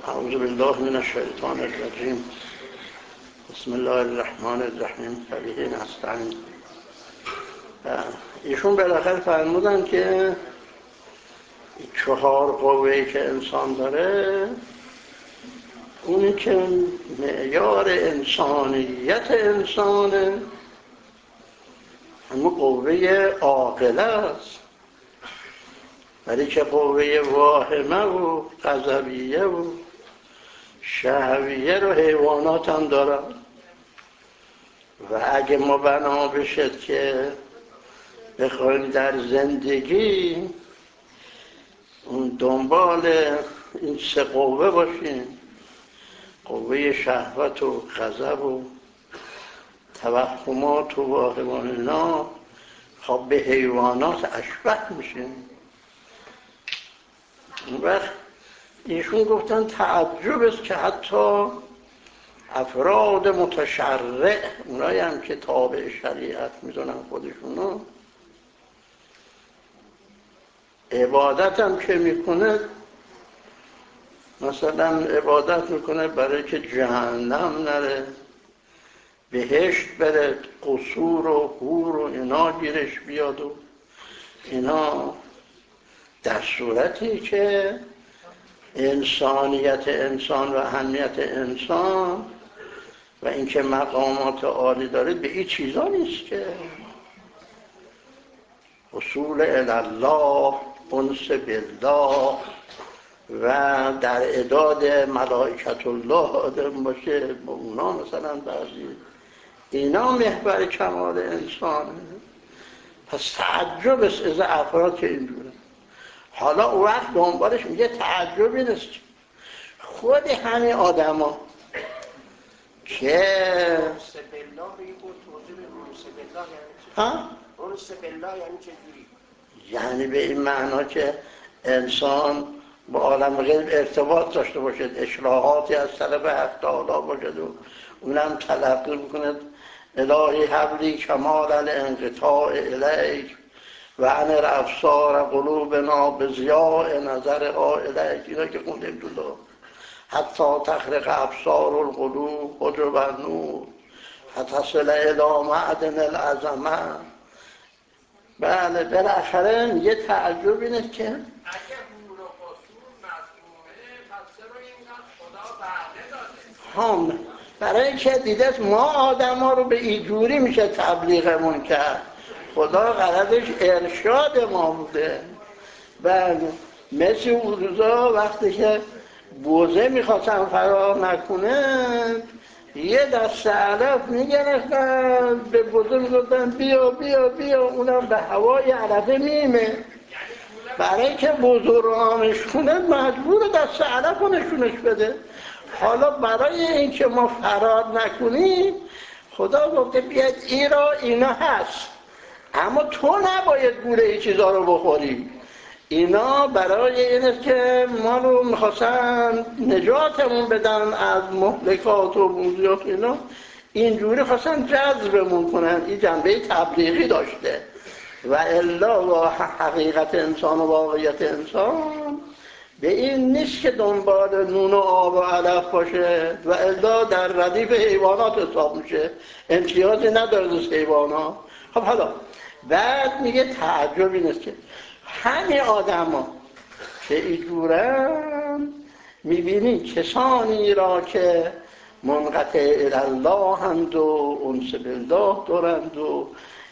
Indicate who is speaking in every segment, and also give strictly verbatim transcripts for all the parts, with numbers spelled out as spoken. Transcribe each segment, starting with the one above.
Speaker 1: اعوذ بالله من الشیطان الرجیم. بسم الله الرحمن الرحیم. به نستعین. ایشون بالاخره فرمودن که چهار قوه‌ای که انسان داره، اونی که معیار انسانیت انسانه همون قوه عاقله است، ولی که قوه واهمه و غضبیه و شهویه رو حیوانات هم دارن. و اگه ما بنا بشد که بخوایم در زندگی اون دنبال این سه قوه باشیم، قوه شهوت و غضب و توهمات و واهمان، اینا خب به حیوانات اشبه میشیم. اون وقت ایشون گفتن تعجب است که حتی افراد متشرع، اونایی هم که تابع شریعت میدونن خودشونو، عبادت هم که میکنه، مثلا عبادت میکنه برای که جهنم نره، بهشت بره، قصور و حور و اینا گیرش بیاد و اینا، در صورتی که انسانیت انسان و اهمیت انسان و اینکه مقامات عالی داره به این چیزا نیست که وصول الله، انس بالله و در اعداد ملائکت الله آدم باشه، با اونا مثلا بعضی اینا محور کمال انسانه. پس تعجب است از افراد که اینجوره. حالا او وقت دنبالش میگه تعجبی نیست خود همین آدم ها که
Speaker 2: انس بالله به این بود توضیح به انس بالله یعنی چه؟
Speaker 1: ها؟
Speaker 2: انس بالله یعنی چه جوری؟
Speaker 1: یعنی به این معنا که انسان با عالم غیب ارتباط داشته باشد، اشراحاتی از طرف حق تعالی باشد و اونم تلقی بکند الهی حبلی کمال الانقطاع الیک و انر ابصار قلوبنا به ضیاء نظرها الیک، اینا که خوندیم تو دار حتی تخرق ابصار القلوب حجب النور فتصل الی معدن العظمه. بله بالاخره یه تعجب اینه که
Speaker 3: اگه حور و قصور مظلومه، پس چرا اینقدر خدا وعده داده؟
Speaker 1: هم برای اینکه دیده ما آدم ها رو به اینجوری میشه تبلیغمون کرد. خدا غرضش ارشاد ما بوده. بله مثل اون روزا وقتی که بوزه میخواستن فرار نکنه، یه دست علف میگرفتن به بوزه میگفتن بیا بیا بیا، اونم به هوای علفه میمه. برای که بوزه رو آمش کنه مجبور دست علف رو نشونش بده. حالا برای اینکه ما فرار نکنیم خدا گفته بیاد این را اینا هست، اما تو نباید گوله ای چیزا رو بخوری. اینا برای اینه که ما رو میخواستن نجاتمون بدن از مهلکات و موضوعات، اینا اینجوری خواستن جذبمون کنن. این جنبه تبلیغی داشته و الا و حقیقت انسان و واقعیت انسان به این نیست که دنبال نون و آب و علف باشه و الا در ردیف حیوانات حساب میشه، امتیازی نداره از حیوانات. خب حالا بعد میگه تعجب این است که همه آدم ها که اینجورن میبینی کسانی را که منقطع الله هند و انس بالله دارند و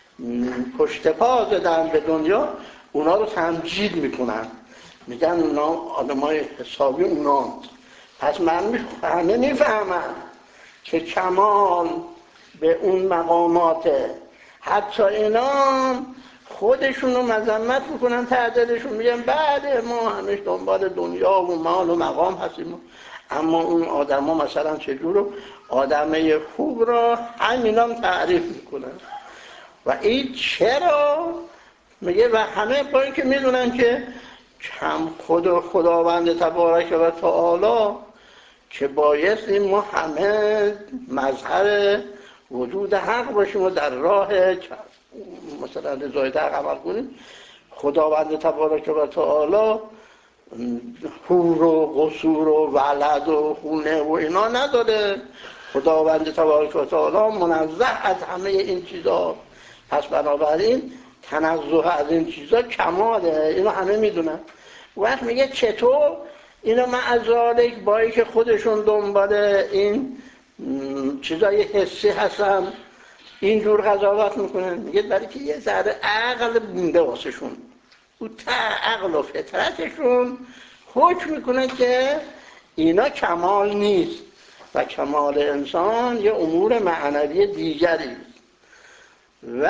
Speaker 1: پشت پا زدن به دنیا، اونا رو تمجید میکنن، میگن اونا آدم های حسابی اونا. پس من همه میفهمن که کمال به اون مقاماته. حتی اینا خودشون رو مذمت میکنن، تعدیلشون میگن بله ما همش دنبال دنیا و مال و مقام هستیم، اما اون آدم ها مثلا چجور آدمه خوب را همینام تعریف میکنن. و این چرا؟ میگه و همه با این که میدونن که کم خود خداوند تبارک و تعالی که بایستی ما همه مظهر وجود حق باشیم و در راه مثلا رضای حق عمل کنیم. خداوند تبارک و تعالی حور و قصور و ولد و خونه و اینا نداره. خداوند تبارک و تعالی منزه از همه این چیزا. پس بنابراین تنزه از این چیزا کماله، اینو همه میدونن. وقت میگه چطور اینا معذالک با ای که خودشون دنبال این چیزای حسی هستن اینجور قضاوت میکنن؟ میگه برای که یه ذره عقل بونده واسهشون، او تا عقل و فطرتشون حکم میکنه که اینا کمال نیست و کمال انسان یه امور معنوی دیگری و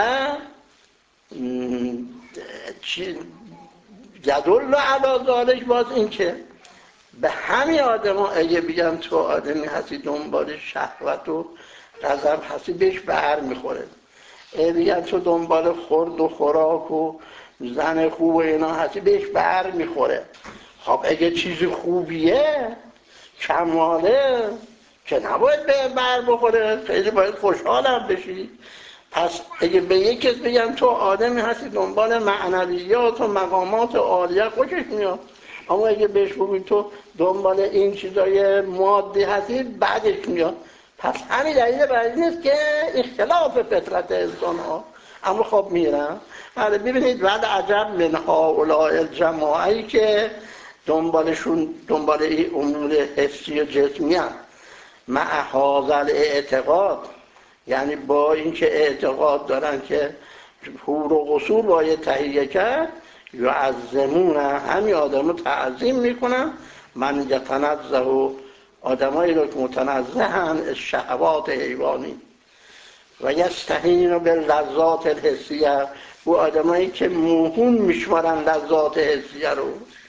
Speaker 1: جدل علی ذالک. باز این که به همین آدم ها اگه بگم تو آدمی هستی دنبال شهوت و غضب هستی بهش بر میخوره، اگه بگم تو دنبال خورد و خوراک و زن خوب و اینا هستی بهش بر میخوره. خب اگه چیز خوبیه کماله که نباید به بر بخوره، خیلی باید خوشحالم بشی. پس اگه به یک کس بگم تو آدمی هستی دنبال معنویات و مقامات عالیه خوشش میاد، اما اگه بهش بگی تو دنبال این چیزای مادی هستی بعدش میاد. پس همین دلیل برای این است که اختلاف فطرت انسان ها. اما خب میرم بله ببینید ول عجب من هؤلاء الجماعه‌ای که دنبالشون دنبال این امور حسی و جسمی هست مع هذا الاعتقاد، یعنی با اینکه اعتقاد دارن که حور و قصور باید تهیه کرد، یعظمون همین آدم رو تعظیم میکنن. من یتنزه آدمایی رو که متنزهن از شهوات حیوانی و یستهین باللذات الحسیه، و آدمایی که موهون میشمارن لذات حسیه رو.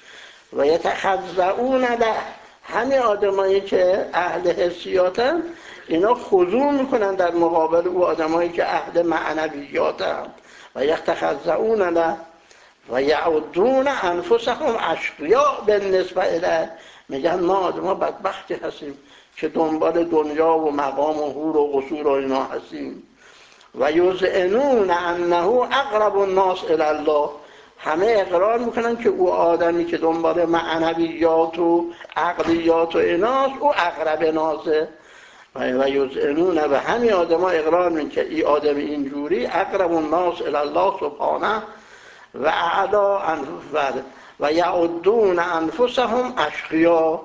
Speaker 1: و یتخضعون له، همین آدمایی که اهل حسیاتن اینا خضوع میکنن در مقابل او آدمایی که اهل معنویاتن. و یتخضعون له و یعدون انفسهم اشقیاء بالنسبه الیه، میگن ما آدم ها بدبختی هستیم که دنبال دنیا و مقام و حور و قصور و اینا هستیم. و یذعنون انه اقرب الناس الی الله، همه اقرار میکنن که او آدمی که دنبال معنویات و عقلیات و ایناست او اقرب ناسه. و یذعنون و همین آدم ها اقرار میکنن که این آدم اینجوری اقرب الناس الی الله سبحانه و اعلا انفسهم و یعدون انفسهم اشقیا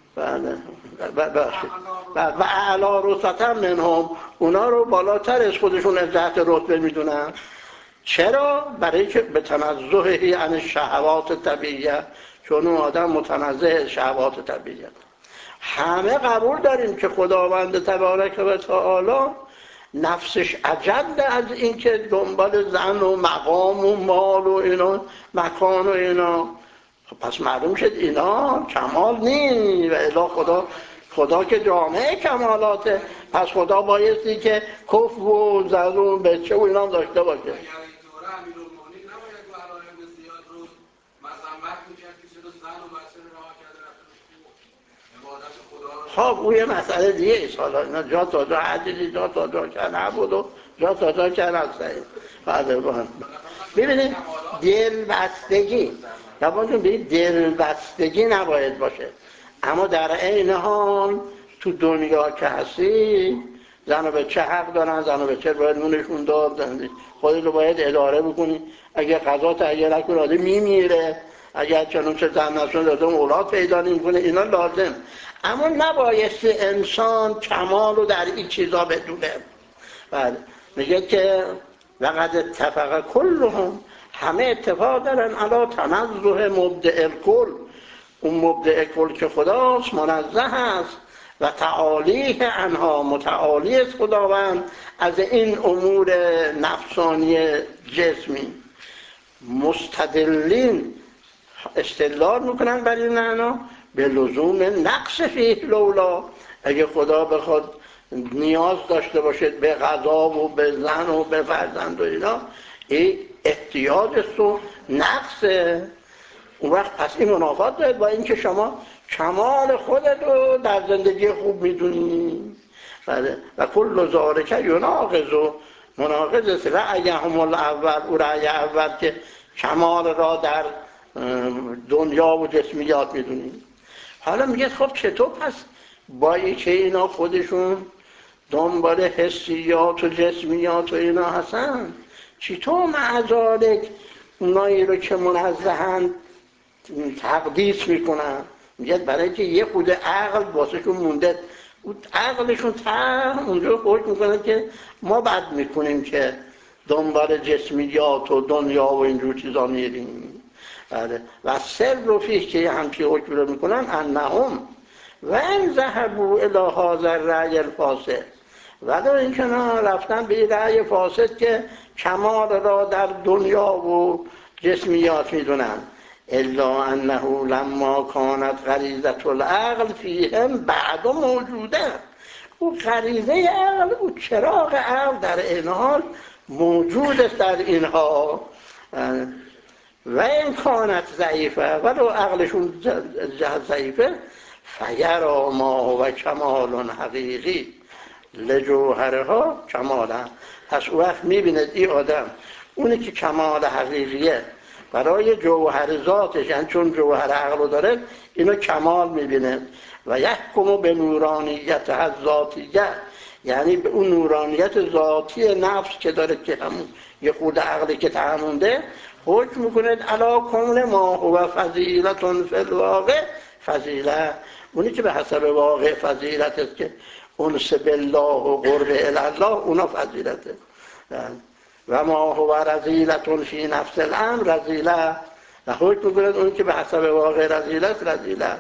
Speaker 1: و اعلا رتبه منهم، اونا رو بالاتر از خودشون عزت رتبه میدونن. چرا؟ برای که به تنزهی عن الشهوات طبیعیه، چون اون آدم متنزه از شهوات طبیعیه. همه قبول داریم که خداوند تبارک و تعالی نفسش عجب از این که دنبال زن و مقام و مال و اینا مکان و اینا. پس معلوم شد اینا کمال نی و الا خدا خدا که جامعه کمالاته. پس خدا بایستی که کف و زن و بچه و اینا داشته باشه. خب اون یه مسئله دیگه ایست. حالا اینا جا تا جا عجلی جا تا جا که نبود و جا تا جا که نستهید. ببینید دلبستگی نبایدون بگید دلبستگی نباید باشه، اما در عین حال تو دنیا که هستی زن و بچه حق دارن، زن و بچه باید نونشون داد، خودت رو باید اداره بکنی. اگه قضا تهیه نکنه آدم میمیره، اگر چنون چه زن نشون داده اولاد پیدا نمیکنه، اینا لازم. اما نبایستی انسان کمال رو در این چیزا بدونه. بله میگه که وقد اتفق کلهم، همه اتفاق دارن علی تنزه مبدع الکل، اون مبدع کل که خداست منزه است و تعالیه عنها، متعالی است خداوند از این امور نفسانی جسمی. مستدلین استدلال میکنن بر این معنا به لزوم نقص فیه لولا، اگه خدا بخواد نیاز داشته باشد به غذا و به زن و به فرزند و اینا، این احتیاج و نقصه. اون وقت پس این منافات دارد با اینکه شما کمال خودت رو در زندگی خوب میدونی. بله و کل ذالک یناقض و مناقض است رأیهم الاول، او رأی اول که کمال را در دنیا و جسمیات میدونیم. حالا میگه خب چطور پس با که اینا خودشون دنبال حسیات و جسمیات و اینا هستن، چطور معذالک اونایی رو که منزهن تقدیس میکنن؟ میگه برای اینکه یه خود عقل واسهشون مونده، اون عقلشون تا اونجا خود میکنه که ما بد میکنیم که دنبال جسمیات و دنیا و اینجور چیزا میریم. بله. و سر رو فیه که همچی حکم رو میکنن انهم و این ذهبوا الی هذا الرأی الفاسد، ولی این که رفتن به این رأی فاسد که کمال را در دنیا و جسمیات میدونن. الا انه لما کانت غریزه العقل فیهم بعد موجوده، او غریزه عقل، او چراغ عقل در این حال موجود است در اینها. و این کانت ضعیفه، ولو عقلشون ضعیفه، فیرا ما هو کمال حقیقی لجوهرها کمالا، پس او وقت میبیند این آدم اونی که کمال حقیقیه برای جوهر ذاتش، یعنی چون جوهر عقل داره اینو کمال میبینه. و یحکم به نورانیت ذاتیه، یعنی به اون نورانیت ذاتی نفس که داره که همون یه خود عقلی که تعمونده حکم میکنه علا کمل ما هو فضیلتون فی الواقع فضیله، اونی که به حسب واقع فضیلت است که انس بالله و قرب الله اونا فضیلته. و ما هو رذیلتون فی نفس الامر رذیله، و حکم میکنه اونی که به حسب واقع رذیلت رذیله.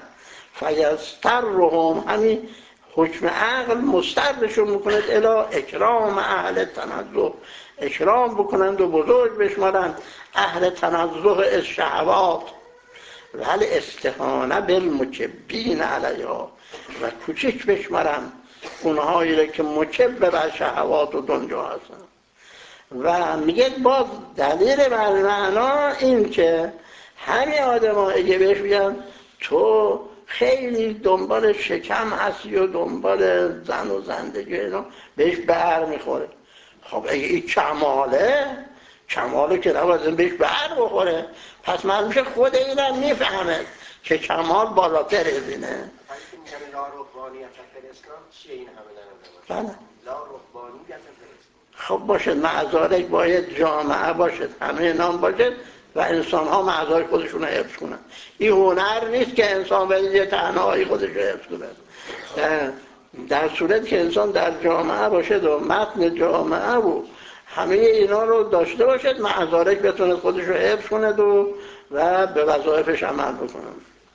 Speaker 1: فیسترهم، همین حکم عقل مسترشون میکند الی اکرام اهل تنزه، اکرام بکنند و بزرگ بشمارند اهل تنزه الشهوات ولی استهانه بالمکبین علیها، و کوچک بشمارند اونهایی را که مکب بر شهوات و دنیا هستند. و میگه باز دلیل بر معنا این که همین آدم ها اگه بهش بگن تو خیلی دنبال شکم هستی و دنبال زن و زندگی اینا، بهش بر میخوره. خب اگه این کماله، کماله که نباید بهش بر بخوره، پس معلوم شه خود اینم میفهمه که کمال بالاتر از اینه.
Speaker 2: لا رهبانیت فی الاسلام چیه این همه دارم؟ لا رهبانیت فی الاسلام.
Speaker 1: خب باشه، معذارک باید جامعه باشد، همه نام باشد و انسان ها معذار خودشون رو حفظ کنن. این هنر نیست که انسان باید یه تنهایی خودش رو حفظ کنن. در, در صورت که انسان در جامعه باشد و متن جامعه و همه اینا رو داشته باشد، معذارک بتونه خودش رو حفظ کند و, و به وظایفش عمل بکنه.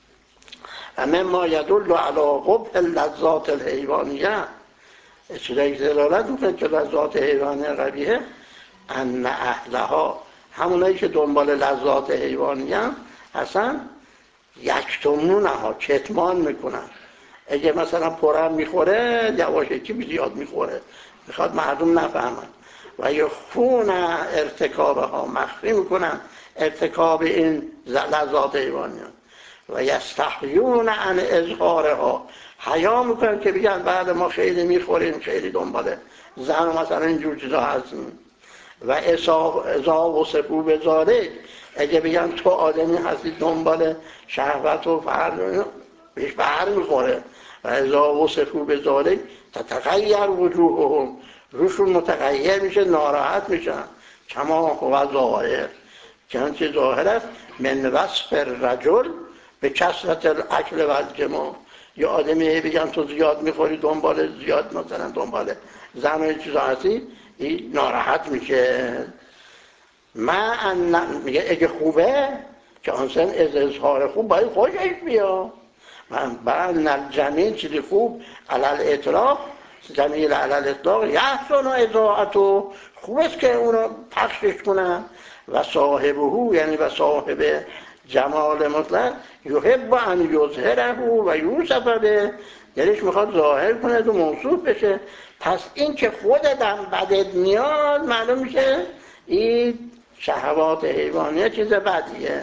Speaker 1: و مما یدل علی قبح اللذات الحیوانیه، چیزایی که دلالت میکنه که لذات حیوانی قبیحه، ان اهلها، همونایی که دنبال لذات حیوانی هم هستن، یکتمونها، کتمان میکنن. اگه مثلا پرم میخوره یواشکی زیاد میخوره، میخواد مردم نفهمن. و یخفون ارتکابها، مخفی میکنن ارتکاب این لذات حیوانی هم. و یستحیون عن اظهارها، حیا میکنن که بگن بعد ما خیلی میخوریم، خیلی دنبال زن و مثلا اینجور چیزا هستیم. و ازا و سفو به ذالک، اگه بگن تو آدمی هستی دنبال شهوت و فرد، بهش بر میخوره. و ازا و سفو به ذالک تتغیر وجوههم، روشون متغیر میشه، ناراحت میشن. کما هو ظاهر، چنانچه ظاهر است من وصف الرجل به کثرت الاکل و الجماع. یا آدمی بگن تو زیاد میخوری، دنبال زیاد مثلا دنبال زن و چیزا هستی، این ناراحت میشه. من میگه اگه خوبه که آنسان از اظهار خوب باید خوشش بیا. من بعد الجمیل چیزی خوب علل اطلاق، جمیل علل اطلاق یحسن و اضاعتو، خوب است که اونو پخشش کنن. و صاحبهو، یعنی و صاحب جمال مطلق، یحب ان یظهره و یوصف به، دلش میخواد ظاهر کنه و موصوف بشه. پس این که خودتم بدت میاد، معلوم میشه این شهوات حیوانیه چیز بدیه.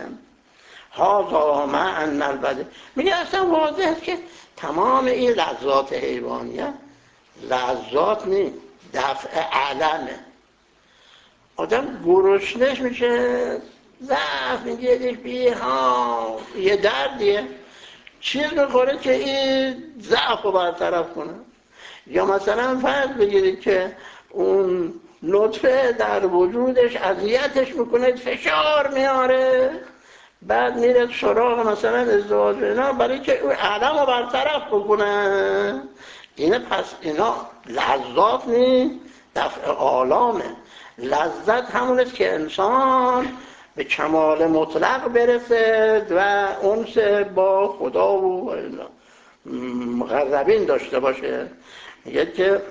Speaker 1: هذا مع ان البدء، میگه اصلا واضح است که تمام این لذات حیوانیه لذات نیست، دفع علمه. آدم گرسنش میشه ضعف میگه بی ها یه دردیه، چیز میخوره که این ضعف رو برطرف کنه. یا مثلا فرض بگیرید که اون نطفه در وجودش اذیتش میکنه، فشار میاره، بعد میره سراغ مثلا ازدواج اینا برای که اون علم رو برطرف بکنه. اینه پس اینا لذات نی، دفع آلامه. لذت همونست که انسان به کمال مطلق برسه و انس با خدا و مقربین داشته باشه. میگه که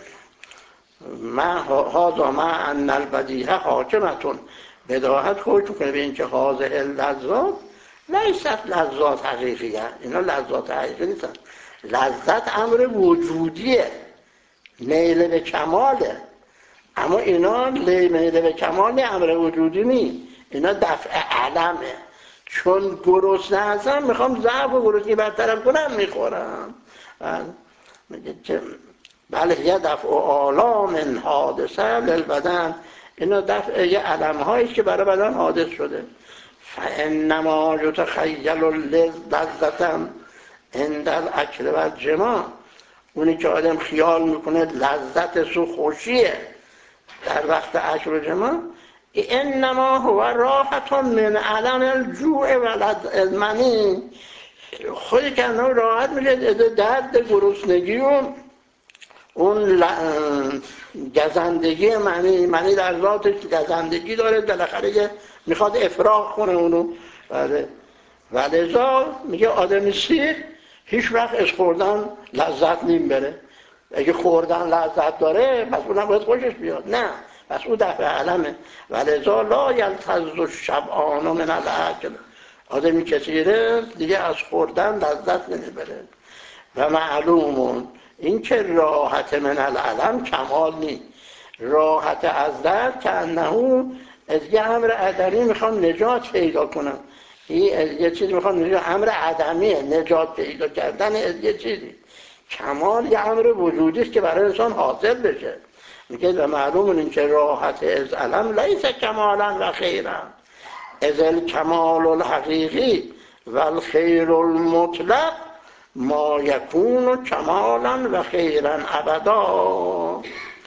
Speaker 1: من هازا ما ان البدیهه حاکمتون، بداهت خود کنه به این که حاضر لذات لیست لذات حقیقیه، اینا لذات حقیقی نیستن. لذت امر وجودیه، میل به کماله، اما اینا میل به کمال امر وجودی نی، اینا دفع علمه. چون گرسنه هستم میخوام ضعف و گرسنگی برطرف کنم میخورم. میگه که بله یه دفع آلام حادثه للبدن، اینا دفع یه علم هایی که برای بدن حادث شده. فانما یتخیل لذتم عند الاکل و الجماع، اونی که آدم خیال میکنه لذت سو خوشیه در وقت اکل و جماع، انما هو راحت من علم الجوع و المنی، خودی که انه راحت میشه درد گرسنگی و اون گزندگی منی. منی در ذاتش گزندگی داره، بالاخره میخواد افراغ کنه اونو. بله ولذا میگه آدم سیر هیچ وقت از خوردن لذت نیم بره. اگه خوردن لذت داره پس اونم باید خوشش بیاد، نه پس اون دفع علمه. ولذا لا یلتذ الشبعان من الاکل، آدمی که سیره دیگه از خوردن لذت نمیبره. و معلومون این که راحت من العلم کمال نی، راحت از درد که انهو از یه امر عدمی میخوام نجات پیدا کنم، این یه چیز میخوام نجات، امر عدمیه نجات پیدا کردن از یه چیزی. کمال یه امر وجودی است که برای انسان حاصل بشه. میگه و معلومون این که راحت از علم لیس کمالا و خیرا، از الکمال الحقیقی و الخیر المطلق ما یکون کمالا و خیرا ابدا.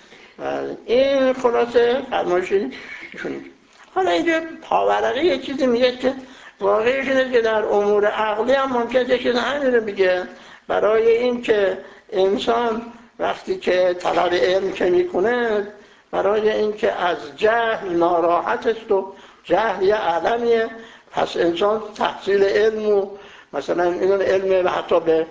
Speaker 1: این خلاصه فرمایشی شونید. حالا اینجا پاورقی یه چیزی میگه که واقعیش اینه که در امور عقلی هم ممکنه یه چیز همین رو میگه، برای این که انسان وقتی که طلب علم که میکنه، برای این که از جهل ناراحت است و جهل یه علمیه، پس انسان تحصیل علم و مثلا این علم و حتی به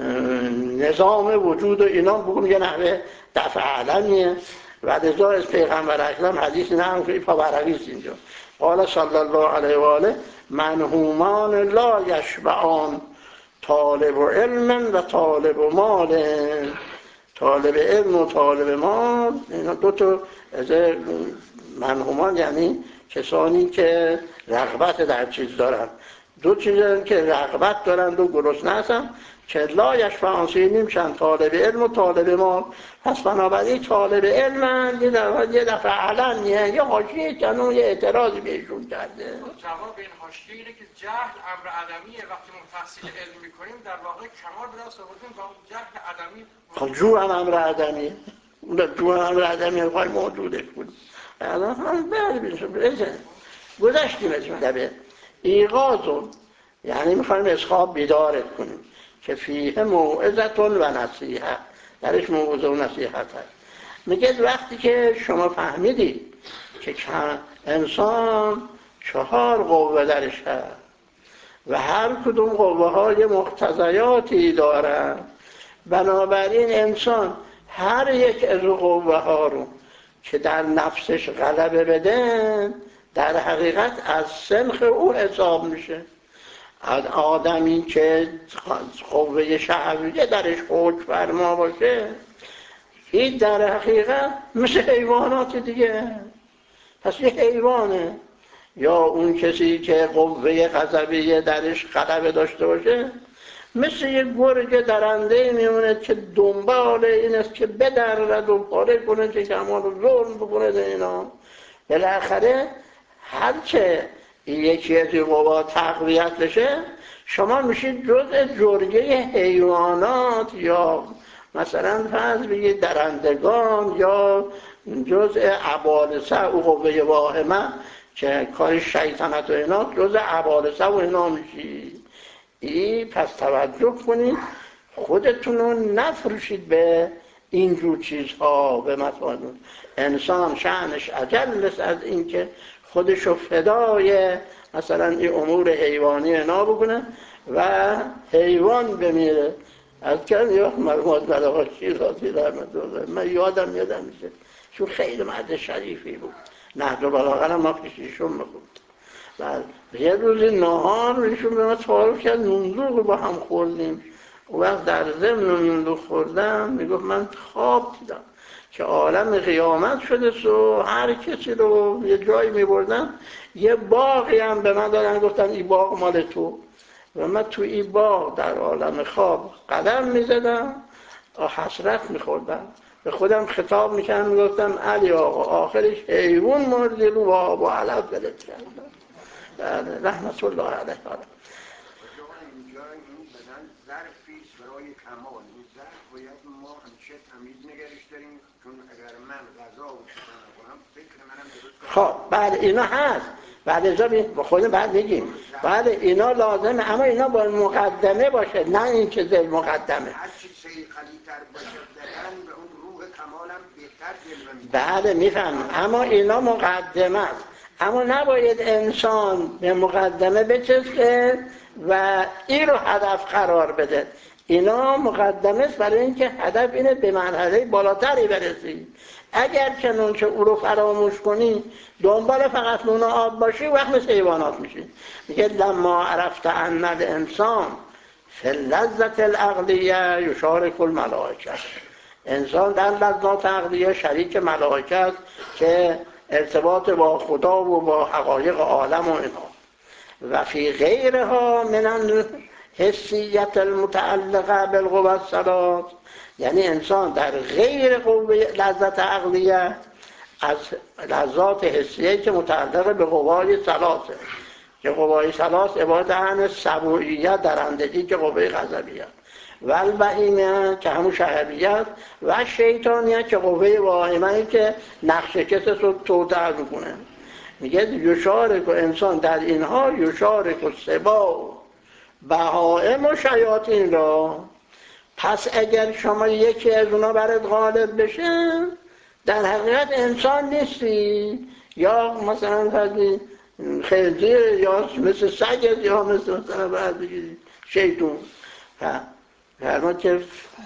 Speaker 1: نظام وجود و اینا بگم یه نحوه دفع علمیه. و لذا از پیغمبر اکرم حدیث نه که پاورقیست اینجا قال صلی الله علیه و آله منهومان لا یشبعان، طالب علم و طالب مال. طالب علم و طالب مال اینا دو تا از منهومان یعنی کسانی که رغبت در چیز دارن، دو چیزن که رغبت دارند و گرسنه هستن که لا یشفعان سینیم شن، طالب علم و طالب مال. پس بنابراین طالب علم یه دفعه یه دفعه علم یه یه حاشیه کنون یه اعتراضی بهشون کرده.
Speaker 3: جواب این حاشیه اینه که جهل امر عدمیه، وقتی ما تحصیل علم میکنیم در واقع کمال به دست آوردیم با جهل عدمی.
Speaker 1: خب جو هم امر عدمیه، اون جو هم امر عدمیه خواهی موجودش بود. الان هم بعد بیشون گذشتیم از مدبه ایقاظون، یعنی میخوایم از خواب بیدارت کنیم که فیه موعظتون و نصیحت، درش موعظه و نصیحت هست. میگه وقتی که شما فهمیدید که انسان چهار قوه درش هست و هر کدوم قوه های مقتضیاتی دارن، بنابراین انسان هر یک از قوه ها رو که در نفسش غلبه بدن در حقیقت از سنخ او حساب میشه. آدمی که قوه شهویه درش حکم فرما باشه، این در حقیقت مثل حیوانات دیگه، پس یه حیوانه. یا اون کسی که قوه غضبیه درش غلبه داشته باشه مثل یه گرگ درنده میمونه که دنبال این است که بدرد و پاره کنه، که کمال و ظلم بکنه اینا. بالاخره هرچه این یکی از قوا تقویت بشه، شما میشید جزء جرگه حیوانات یا مثلا فرض بگید درندگان یا جزء عبالسه او قوه واهمه که کار شیطنت و اینا، جزء عبالسه و اینا میشید. این پس توجه کنید خودتون رو نفروشید به اینجور چیزها. به مثلا انسان شأنش عجل است از اینکه خودشو فدای مثلا این امور حیوانی اینا بکنه و حیوان بمیره. از کن یا مرموز ملقا شیرازی رحمت الله، من یادم یادم میشه چون خیلی مرد شریفی بود، نهج البلاغه هم ما پیشیشون میخوند. بعد یه روزی نهار ایشون به ما تعارف کرد، نونزوق رو با هم خوردیم. و وقت در ضمن نونزوق خوردم میگفت من خواب دیدم که عالم قیامت شده و هر کسی رو یه جایی میبردن، یه باقی هم به من دادن، گفتن این باغ مال تو. و من تو این باغ در عالم خواب قدم میزدم، حسرت میخوردم، به خودم خطاب میکردم، میگفتم علی آقا آخرش حیوان مردی رو با با علف بلد کردم. رحمت الله علیه.
Speaker 2: اینجا این بدن ظرفیست برای کمال. این ظرف باید ما همیشه تمیز نگرش داریم، چون اگر من غذا و چیزا نکنم فکر منم درست.
Speaker 1: خب بله اینا هست، بعد ازا با خودم بعد میگیم بله اینا لازمه، اما اینا با مقدمه باشه، نه این که زل مقدمه.
Speaker 2: هر چی سیقلی‌تر باشه بدن به اون روح کمالم بهتر جلوه میده.
Speaker 1: بله میفهمم، اما اینا مقدمه است، اما نباید انسان به مقدمه بچسبه و این رو هدف قرار بده. اینا مقدمه است برای اینکه هدف اینه به مرحله بالاتری برسی. اگر کنون که او رو فراموش کنی، دنبال فقط نون و آب باشی، وقت مثل حیوانات میشی. میگه لما عرفت ان الانسان فی اللذة العقلیه یشارک الملائکه. انسان در لذات عقلیه شریک ملائکه است که ارتباط با خدا و با حقایق عالم و اینا. و فی غیرها من الحسیت المتعلقه بالقوى الثلاث، یعنی انسان در غیر قوه لذت عقلیه از لذات حسیه که متعلق به قوای ثلاثه، که قوای ثلاث عبارت عن سبوعیه درندگی که قوه غضبیه، و البهیمه که همون شهویت، و شیطانیه که قوه واهمه که نقش کسش رو توطئه میکنه. میگه یشارک و انسان در اینها یشارک و سبا و بهائم و شیاطین را. پس اگر شما یکی از اونا برات غالب بشه، در حقیقت انسان نیستی، یا مثلا فرضی خنزیر، یا مثل سگ، یا مثل مثلا فرضی شیطون. فرمان که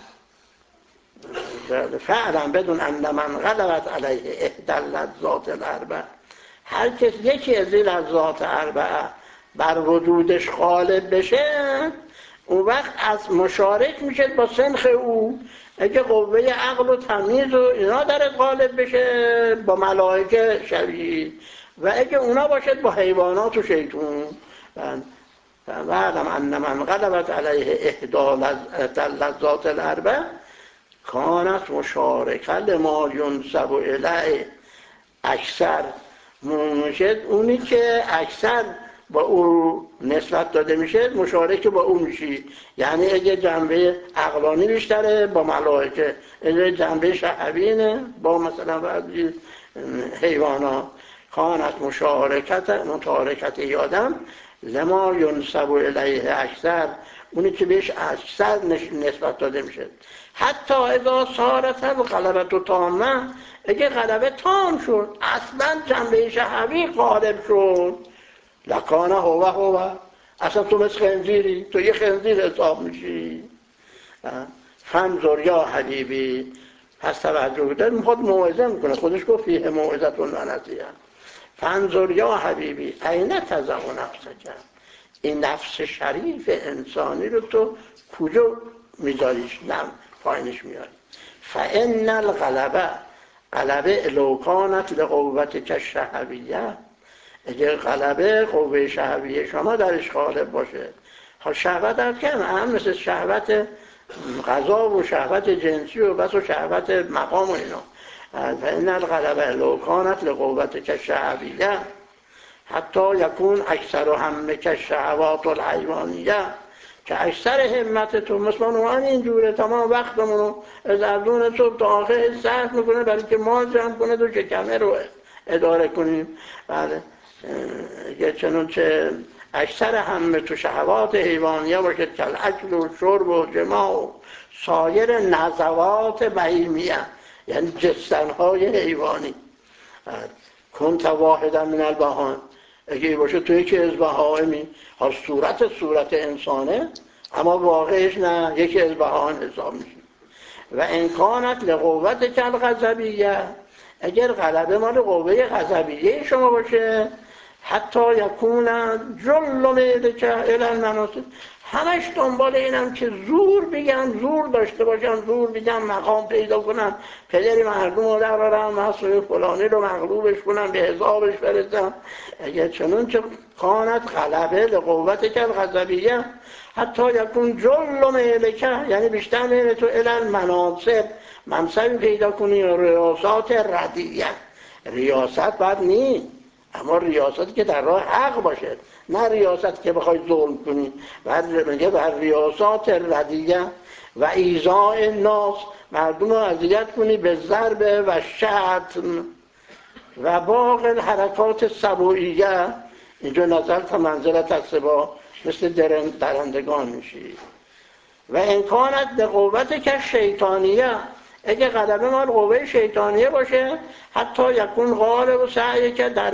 Speaker 1: فعلا بدون ان من غلبت علیه احدى اللذات الاربع، هر کس یکی از این لذات اربعه بر وجودش غالب بشه، اون وقت از مشارک میشه با سنخ او. اگه قوه عقل و تمیز و اینا در غالب بشه، با ملائکه شبیه، و اگه اونا باشد با حیوانات و شیطون. فعلم ان من غلبت علیه احدى اللذات الاربع کانت مشارکه لما ینسب الیه اکثر. میشه اونی که اکثر با او نسبت داده میشه مشارک با او میشی. یعنی اگه جنبه عقلانی بیشتره با ملائکه، اگه جنبه شهوینه با مثلا بعضی حیوانات. کانت مشارکت متارکت یادم لما ینسب الیه اکثر، اونی که بهش اکثر نسبت داده میشه. حتی اذا صارت الغلبة تامه، اگه غلبه تام شد، اصلا جنبه شهوی غالب شد، لکانه هو هو، اصلا تو مثل خنزیری، تو یه خنزیر حساب میشی. فانظر یا حبیبی، پس توجه داره، میخواد موعظه میکنه، خودش گفت فیه موعظة و نصیحة. فانظر یا حبیبی این تضع نفسک، این نفس شریف انسانی رو تو کجا میذاریش، نم پایینش میاری. فان الغلبه، غلبه لو کانت لقوتک الشهویه، اگر غلبه قوه شهویه شما درش غالب باشه. ها شهوت هم کم هم مثل شهوت غذا و شهوت جنسی و بس و شهوت مقام و اینا. فان الغلبه لو کانت لقوتک الشهویه حتی یکون اکثر همه که شهوات الحیوانیه، که اکثر همت تو مثل ما اینجوره تمام وقتمون رو از اردون صبح تا آخر صرف میکنه برای که ما جمع کنه تو شکمه رو اداره کنیم. بله اگه چنانچه اکثر همه تو شهوات حیوانیه باشد که الاکل و شرب و جماع و سایر نزوات بهیمیه، یعنی جستنهای حیوانی. کنت واحدا من البهائم، اگه باشه تو یکی از بهائمی، ها صورت صورت انسانه اما واقعش نه، یکی از بهائم حساب میشه. و امکانت لقوت کل غضبیه، اگر غلبه مال قوه غضبیه شما باشه، حتی یکون جل میلک الی المناصب، همش دنبال اینم که زور بگن، زور داشته باشن، زور بگن، مقام پیدا کنن، پدری مردم رو در برن، مسئول فلانی رو مغلوبش کنن، به حسابش برسن. اگر چنون که کانت غلبه لقوت کل غضبیه، حتی یکون جل میلک، یعنی بیشتر میل تو الی المناصب، منصبی پیدا کنی، ریاست ردیه. ریاست باید نی، اما ریاست که در راه حق باشه، نه ریاست که بخوای ظلم کنی. بعد میگه بر ریاست ردیه و ایذاء الناس، مردم رو اذیت کنی به ضرب و شتم و باقی الحرکات سبوعیه. اینجا نظر تا منزلت السباع، مثل درندگان میشی. و امکانت به قوت که شیطانیه، اگه غلبه مال قوه شیطانیه باشه، حتی یکون غالب و سعی که در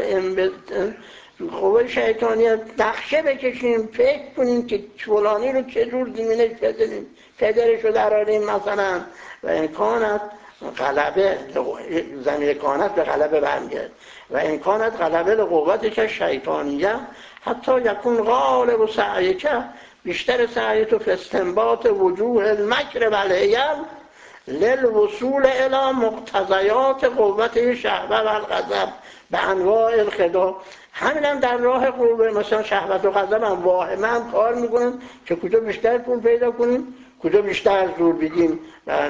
Speaker 1: قوه شیطانیه نقشه بکشیم، فکر کنیم که فلانی رو چه جور زمینش بزنیم، پدرش رو دراریم مثلا. و امکانت غلبه زمین کانت به غلبه برمیگرد. و امکانت غلبه به قوت که شیطانیه، حتی یکون غالب و سعی که بیشتر سعی تو استنباط وجوه المکر و الحیل للوصول الى مقتضیات قوت شهوه و الغضب به انواع الخدا. همین هم در راه قوه مثلا شهوت و غضب هم واهمه هم کار میکنن که کجا بیشتر پول پیدا کنیم، کجا بیشتر زور بگیم.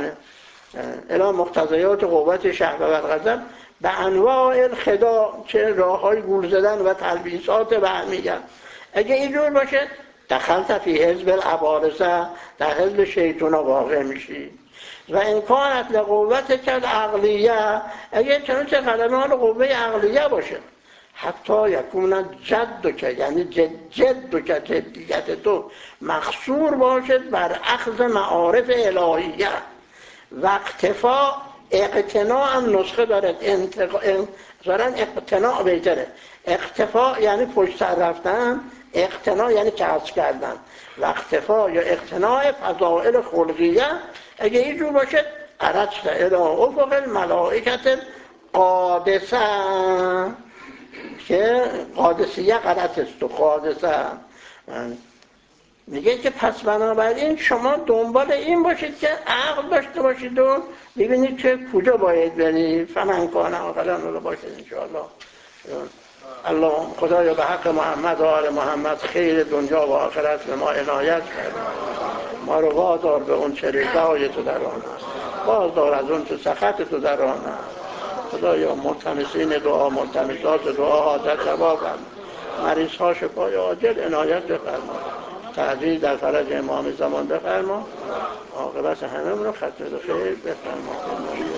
Speaker 1: الى مقتضیات قوت شهوه و الغضب به انواع الخدا، چه راه های گول زدن و تلبیسات وهمیه. اگه اینجور باشه دخلت فی حزب العبارسه، در حزب شیطان واقع میشی. و امکانت لقوت کل عقلیه، اگه چنانچه غلبه مال قوه عقلیه باشه، حتی یکون جد که، یعنی جد جد که جدیت تو مخصور باشد بر اخذ معارف الهیه و اقتفاع. اقتناع هم نسخه دارد، ظاهرا اقتناع بهتره. اقتفاع یعنی پشت سر رفتن، اقتناع یعنی کسب کردن. و اقتفاع یا اقتناع فضائل خلقیه، اگه این جور باشه قرصت الى افق الملائکت قادسه، که قادسیه قرص است و قادسه. میگه که پس بنابراین شما دنبال این باشید که عقل داشته باشید و ببینید که کجا باید برید. فمن کان عاقلا رو باشید انشاءالله. الله خدایا به حق محمد و آل محمد خیر دنیا و آخرت به ما عنایت کرد. ما رو وادار به اون چه رضای تو در آن است، بازدار از اون چه سخط تو در آن است. خدایا ملتمسین دعا، ملتمسات دعا حاضر جواب هم، مریض ها شفای عاجل عنایت بفرما، تعجیل در فرج امام زمان بفرما، عاقبت همه رو ختم به خیر بفرما.